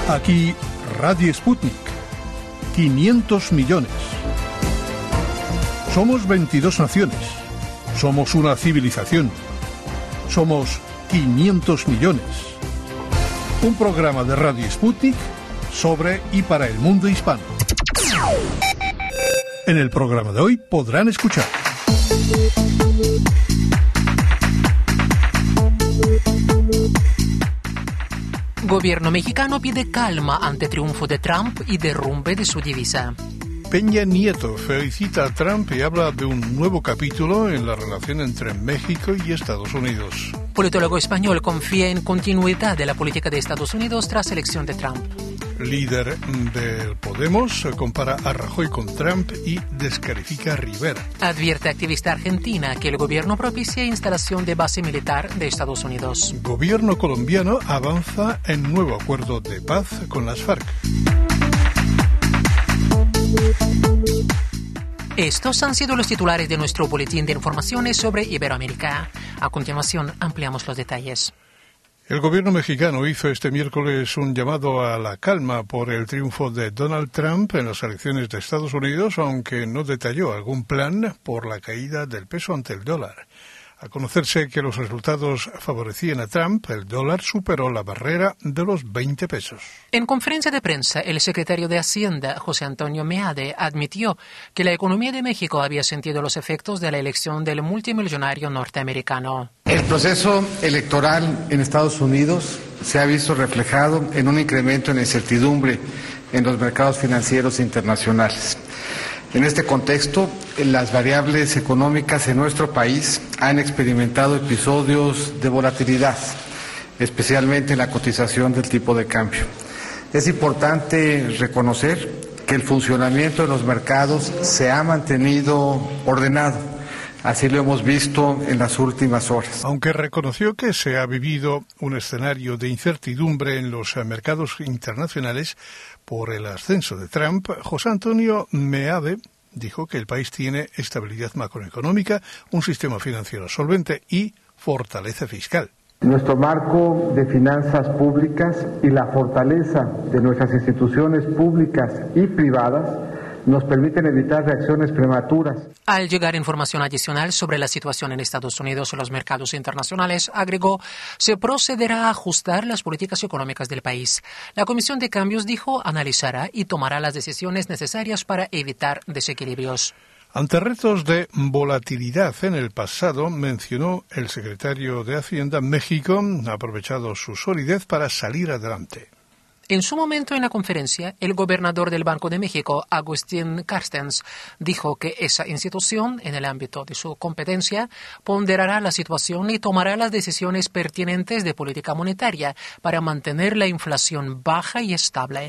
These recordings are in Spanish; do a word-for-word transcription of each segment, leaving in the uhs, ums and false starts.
Aquí Radio Sputnik. quinientos millones. Somos veintidós naciones. Somos una civilización. Somos quinientos millones. Un programa de Radio Sputnik sobre y para el mundo hispano. En el programa de hoy podrán escuchar: Gobierno mexicano pide calma ante triunfo de Trump y derrumbe de su divisa. Peña Nieto felicita a Trump y habla de un nuevo capítulo en la relación entre México y Estados Unidos. Politólogo español confía en continuidad de la política de Estados Unidos tras elección de Trump. Líder del Podemos compara a Rajoy con Trump y descalifica a Rivera. Advierte activista argentina que el gobierno propicia instalación de base militar de Estados Unidos. Gobierno colombiano avanza en nuevo acuerdo de paz con las FARC. Estos han sido los titulares de nuestro boletín de informaciones sobre Iberoamérica. A continuación, ampliamos los detalles. El gobierno mexicano hizo este miércoles un llamado a la calma por el triunfo de Donald Trump en las elecciones de Estados Unidos, aunque no detalló algún plan por la caída del peso ante el dólar. Al conocerse que los resultados favorecían a Trump, el dólar superó la barrera de los veinte pesos. En conferencia de prensa, el secretario de Hacienda, José Antonio Meade, admitió que la economía de México había sentido los efectos de la elección del multimillonario norteamericano. El proceso electoral en Estados Unidos se ha visto reflejado en un incremento en la incertidumbre en los mercados financieros internacionales. En este contexto, las variables económicas en nuestro país han experimentado episodios de volatilidad, especialmente en la cotización del tipo de cambio. Es importante reconocer que el funcionamiento de los mercados se ha mantenido ordenado. Así lo hemos visto en las últimas horas. Aunque reconoció que se ha vivido un escenario de incertidumbre en los mercados internacionales por el ascenso de Trump, José Antonio Meade dijo que el país tiene estabilidad macroeconómica, un sistema financiero solvente y fortaleza fiscal. Nuestro marco de finanzas públicas y la fortaleza de nuestras instituciones públicas y privadas nos permiten evitar reacciones prematuras. Al llegar información adicional sobre la situación en Estados Unidos y los mercados internacionales, agregó, se procederá a ajustar las políticas económicas del país. La Comisión de Cambios, dijo, analizará y tomará las decisiones necesarias para evitar desequilibrios. Ante retos de volatilidad en el pasado, mencionó el secretario de Hacienda, México ha aprovechado su solidez para salir adelante. En su momento en la conferencia, el gobernador del Banco de México, Agustín Carstens, dijo que esa institución, en el ámbito de su competencia, ponderará la situación y tomará las decisiones pertinentes de política monetaria para mantener la inflación baja y estable.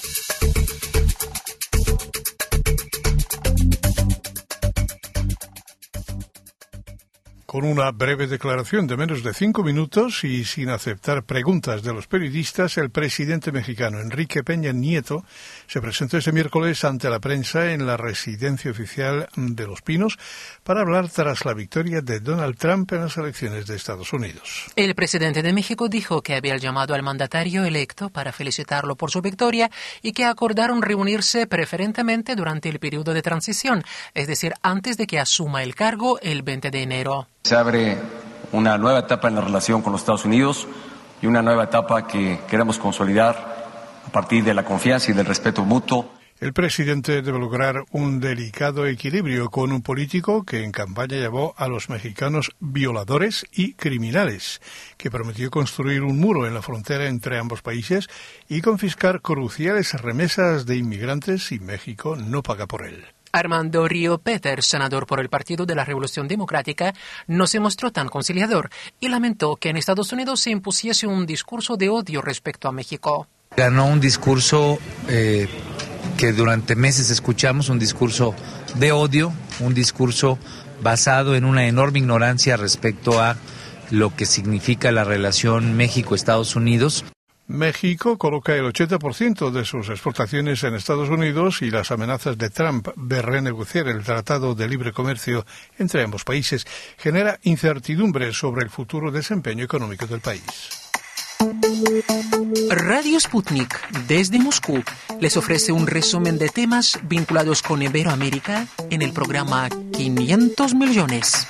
Con una breve declaración de menos de cinco minutos y sin aceptar preguntas de los periodistas, el presidente mexicano Enrique Peña Nieto se presentó este miércoles ante la prensa en la residencia oficial de Los Pinos para hablar tras la victoria de Donald Trump en las elecciones de Estados Unidos. El presidente de México dijo que había llamado al mandatario electo para felicitarlo por su victoria y que acordaron reunirse preferentemente durante el periodo de transición, es decir, antes de que asuma el cargo el veinte de enero. Se abre una nueva etapa en la relación con los Estados Unidos y una nueva etapa que queremos consolidar a partir de la confianza y del respeto mutuo. El presidente debe lograr un delicado equilibrio con un político que en campaña llamó a los mexicanos violadores y criminales, que prometió construir un muro en la frontera entre ambos países y confiscar cruciales remesas de inmigrantes si México no paga por él. Armando Río Peters, senador por el Partido de la Revolución Democrática, no se mostró tan conciliador y lamentó que en Estados Unidos se impusiese un discurso de odio respecto a México. Ganó un discurso eh, que durante meses escuchamos, un discurso de odio, un discurso basado en una enorme ignorancia respecto a lo que significa la relación México-Estados Unidos. México coloca el ochenta por ciento de sus exportaciones en Estados Unidos y las amenazas de Trump de renegociar el Tratado de Libre Comercio entre ambos países genera incertidumbre sobre el futuro desempeño económico del país. Radio Sputnik, desde Moscú, les ofrece un resumen de temas vinculados con Iberoamérica en el programa quinientos millones.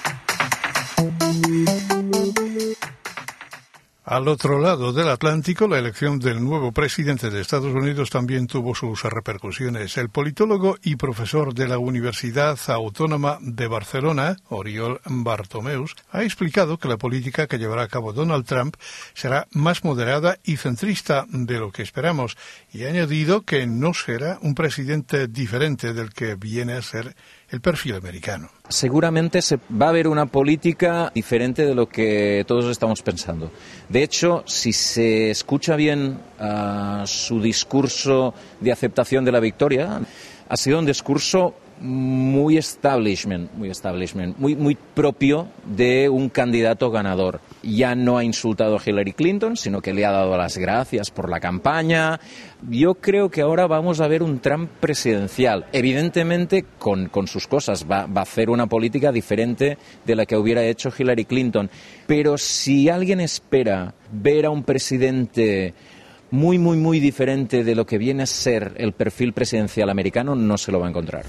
Al otro lado del Atlántico, la elección del nuevo presidente de Estados Unidos también tuvo sus repercusiones. El politólogo y profesor de la Universidad Autónoma de Barcelona, Oriol Bartomeus, ha explicado que la política que llevará a cabo Donald Trump será más moderada y centrista de lo que esperamos, y ha añadido que no será un presidente diferente del que viene a ser el perfil americano. Seguramente se va a ver una política diferente de lo que todos estamos pensando. De hecho, si se escucha bien uh, su discurso de aceptación de la victoria, ha sido un discurso muy establishment, muy establishment, muy, muy propio de un candidato ganador. Ya no ha insultado a Hillary Clinton, sino que le ha dado las gracias por la campaña. Yo creo que ahora vamos a ver un Trump presidencial. Evidentemente, con, con sus cosas, va, va a hacer una política diferente de la que hubiera hecho Hillary Clinton. Pero si alguien espera ver a un presidente muy, muy, muy diferente de lo que viene a ser el perfil presidencial americano, no se lo va a encontrar.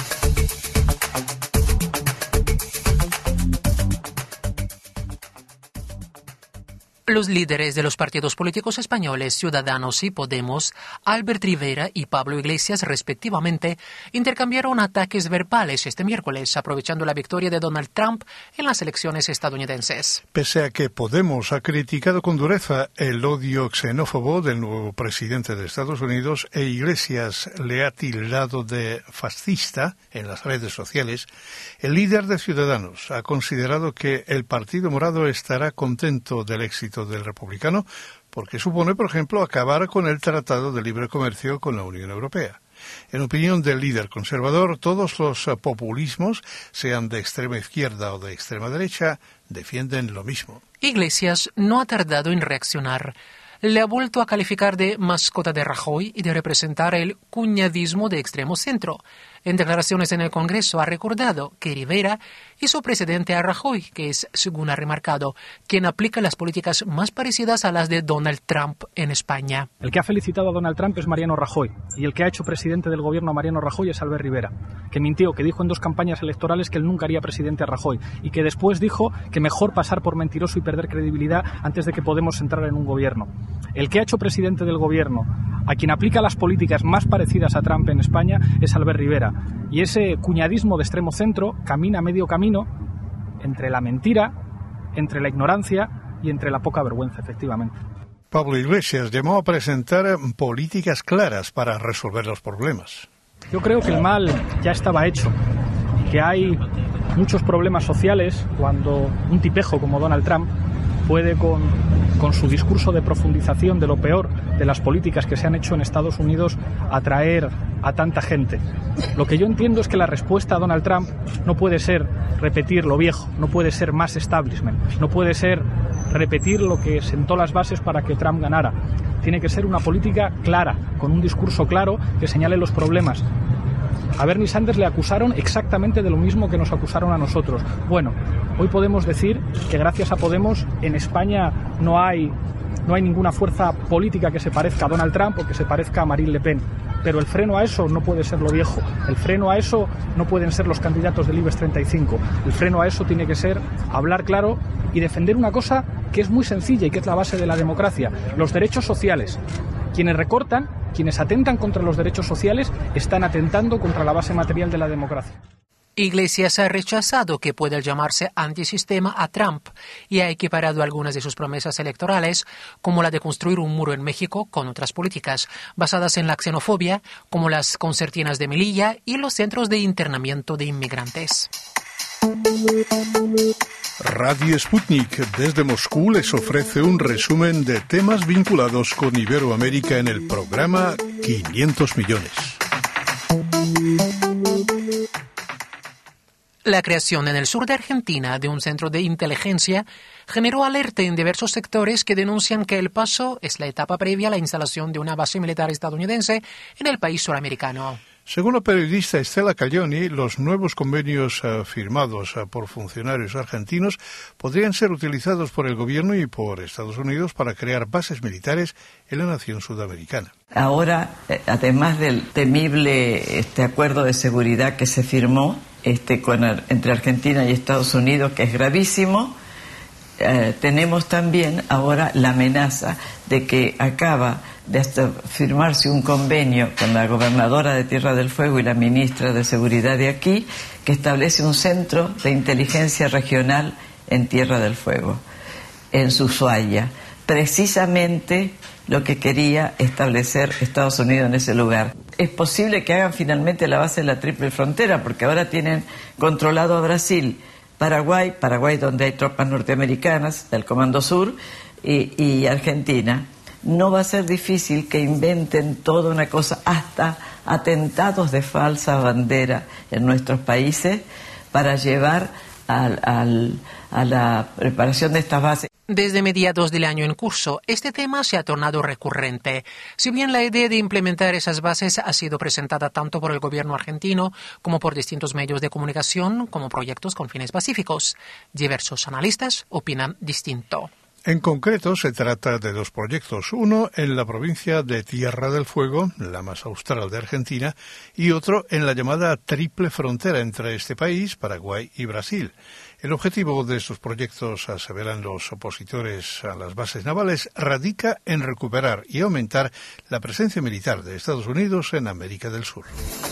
Los líderes de los partidos políticos españoles Ciudadanos y Podemos, Albert Rivera y Pablo Iglesias, respectivamente, intercambiaron ataques verbales este miércoles, aprovechando la victoria de Donald Trump en las elecciones estadounidenses. Pese a que Podemos ha criticado con dureza el odio xenófobo del nuevo presidente de Estados Unidos e Iglesias le ha tildado de fascista en las redes sociales, el líder de Ciudadanos ha considerado que el Partido Morado estará contento del éxito del republicano porque supone, por ejemplo, acabar con el Tratado de Libre Comercio con la Unión Europea. En opinión del líder conservador, todos los populismos, sean de extrema izquierda o de extrema derecha, defienden lo mismo. Iglesias no ha tardado en reaccionar. Le ha vuelto a calificar de mascota de Rajoy y de representar el cuñadismo de extremo centro. En declaraciones en el Congreso ha recordado que Rivera hizo precedente a Rajoy, que es, según ha remarcado, quien aplica las políticas más parecidas a las de Donald Trump en España. El que ha felicitado a Donald Trump es Mariano Rajoy, y el que ha hecho presidente del gobierno a Mariano Rajoy es Albert Rivera, que mintió, que dijo en dos campañas electorales que él nunca haría presidente a Rajoy, y que después dijo que mejor pasar por mentiroso y perder credibilidad antes de que Podemos entrar en un gobierno. El que ha hecho presidente del gobierno, a quien aplica las políticas más parecidas a Trump en España, es Albert Rivera. Y ese cuñadismo de extremo centro camina medio camino entre la mentira, entre la ignorancia y entre la poca vergüenza, efectivamente. Pablo Iglesias llamó a presentar políticas claras para resolver los problemas. Yo creo que el mal ya estaba hecho y que hay muchos problemas sociales cuando un tipejo como Donald Trump puede con, con su discurso de profundización de lo peor de las políticas que se han hecho en Estados Unidos atraer a tanta gente. Lo que yo entiendo es que la respuesta a Donald Trump no puede ser repetir lo viejo, no puede ser más establishment, no puede ser repetir lo que sentó las bases para que Trump ganara. Tiene que ser una política clara, con un discurso claro que señale los problemas. A Bernie Sanders le acusaron exactamente de lo mismo que nos acusaron a nosotros. Bueno, hoy podemos decir que gracias a Podemos en España no hay, no hay ninguna fuerza política que se parezca a Donald Trump o que se parezca a Marine Le Pen. Pero el freno a eso no puede ser lo viejo. El freno a eso no pueden ser los candidatos del IBEX treinta y cinco. El freno a eso tiene que ser hablar claro y defender una cosa que es muy sencilla y que es la base de la democracia: los derechos sociales. Quienes recortan, quienes atentan contra los derechos sociales, están atentando contra la base material de la democracia. Iglesias ha rechazado que pueda llamarse antisistema a Trump y ha equiparado algunas de sus promesas electorales, como la de construir un muro en México, con otras políticas basadas en la xenofobia, como las concertinas de Melilla y los centros de internamiento de inmigrantes. Radio Sputnik desde Moscú les ofrece un resumen de temas vinculados con Iberoamérica en el programa quinientos millones. La creación en el sur de Argentina de un centro de inteligencia generó alerta en diversos sectores que denuncian que El Paso es la etapa previa a la instalación de una base militar estadounidense en el país suramericano. Según la periodista Estela Calloni, los nuevos convenios uh, firmados uh, por funcionarios argentinos podrían ser utilizados por el gobierno y por Estados Unidos para crear bases militares en la nación sudamericana. Ahora, además del temible este acuerdo de seguridad que se firmó este, con, entre Argentina y Estados Unidos, que es gravísimo, eh, tenemos también ahora la amenaza de que acaba de hasta firmarse un convenio con la gobernadora de Tierra del Fuego y la ministra de Seguridad de aquí, que establece un centro de inteligencia regional en Tierra del Fuego, en Ushuaia. Precisamente lo que quería establecer Estados Unidos en ese lugar. Es posible que hagan finalmente la base de la Triple Frontera, porque ahora tienen controlado a Brasil, Paraguay, Paraguay donde hay tropas norteamericanas del Comando Sur, y, y Argentina. No va a ser difícil que inventen toda una cosa, hasta atentados de falsa bandera en nuestros países, para llevar al, al, a la preparación de estas bases. Desde mediados del año en curso, este tema se ha tornado recurrente. Si bien la idea de implementar esas bases ha sido presentada tanto por el gobierno argentino como por distintos medios de comunicación como proyectos con fines pacíficos, diversos analistas opinan distinto. En concreto, se trata de dos proyectos, uno en la provincia de Tierra del Fuego, la más austral de Argentina, y otro en la llamada Triple Frontera entre este país, Paraguay y Brasil. El objetivo de estos proyectos, aseveran los opositores a las bases navales, radica en recuperar y aumentar la presencia militar de Estados Unidos en América del Sur.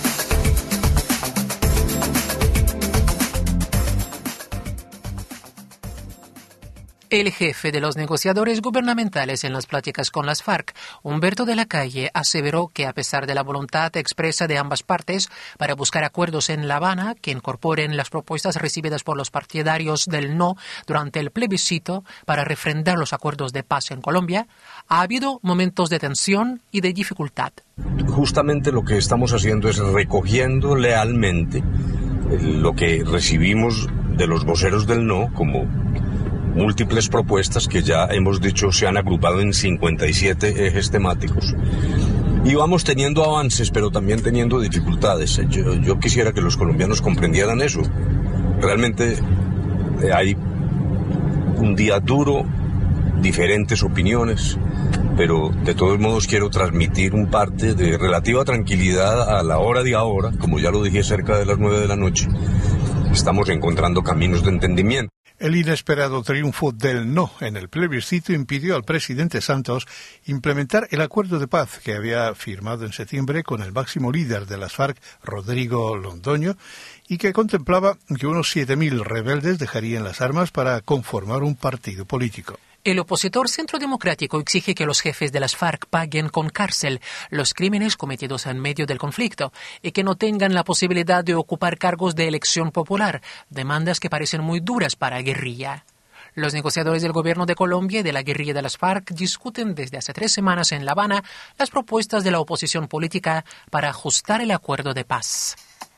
El jefe de los negociadores gubernamentales en las pláticas con las FARC, Humberto de la Calle, aseveró que a pesar de la voluntad expresa de ambas partes para buscar acuerdos en La Habana que incorporen las propuestas recibidas por los partidarios del no durante el plebiscito para refrendar los acuerdos de paz en Colombia, ha habido momentos de tensión y de dificultad. Justamente lo que estamos haciendo es recogiendo lealmente lo que recibimos de los voceros del no como múltiples propuestas que ya hemos dicho se han agrupado en cincuenta y siete ejes temáticos. Y vamos teniendo avances, pero también teniendo dificultades. Yo, yo quisiera que los colombianos comprendieran eso. Realmente hay un día duro, diferentes opiniones, pero de todos modos quiero transmitir un parte de relativa tranquilidad a la hora de ahora, como ya lo dije, cerca de las nueve de la noche. Estamos encontrando caminos de entendimiento. El inesperado triunfo del no en el plebiscito impidió al presidente Santos implementar el acuerdo de paz que había firmado en septiembre con el máximo líder de las FARC, Rodrigo Londoño, y que contemplaba que unos siete mil rebeldes dejarían las armas para conformar un partido político. El opositor Centro Democrático exige que los jefes de las FARC paguen con cárcel los crímenes cometidos en medio del conflicto y que no tengan la posibilidad de ocupar cargos de elección popular, demandas que parecen muy duras para la guerrilla. Los negociadores del gobierno de Colombia y de la guerrilla de las FARC discuten desde hace tres semanas en La Habana las propuestas de la oposición política para ajustar el acuerdo de paz.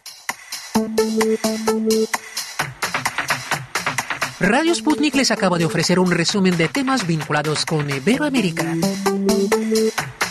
Radio Sputnik les acaba de ofrecer un resumen de temas vinculados con Iberoamérica.